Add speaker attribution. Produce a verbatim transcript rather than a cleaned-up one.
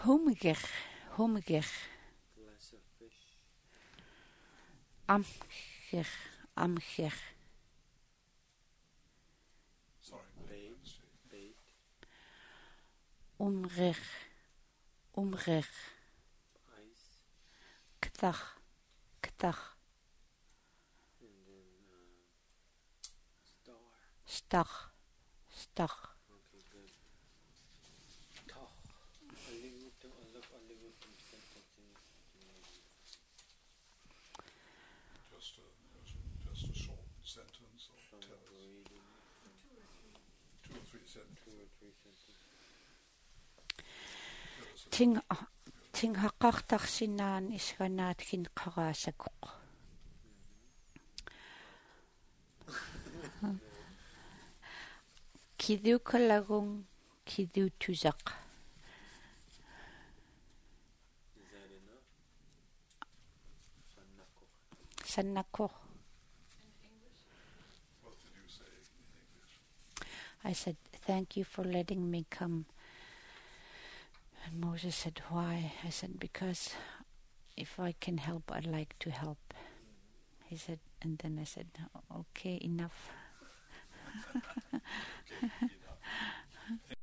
Speaker 1: Humger, humger.
Speaker 2: Glass of fish.
Speaker 1: Amger, amger.
Speaker 3: Sorry.
Speaker 2: Bait. Bait.
Speaker 1: Umrer, umrer.
Speaker 2: Ice.
Speaker 1: Ktach, ktach.
Speaker 2: And then uh, star.
Speaker 1: Stach, stach.
Speaker 2: Okay, good. Toch. Alimutan, alak alimutan sentences.
Speaker 3: Just a just a short sentence or
Speaker 2: From
Speaker 3: tell us.
Speaker 2: reading.
Speaker 3: Two or three sentences.
Speaker 2: Two or three sentences.
Speaker 3: Tell us a-
Speaker 1: Ting ting haqartarsinaan isganaatgin qaraasakоq. Kidukallagung kidutusaq.
Speaker 2: Is that enough? Sannako.
Speaker 1: Sannakoq.
Speaker 3: What did you say in English?
Speaker 1: I said, thank you for letting me come. And Moses said, why? I said, because if I can help, I'd like to help. He said, and then I said, okay, enough.
Speaker 3: Okay, enough.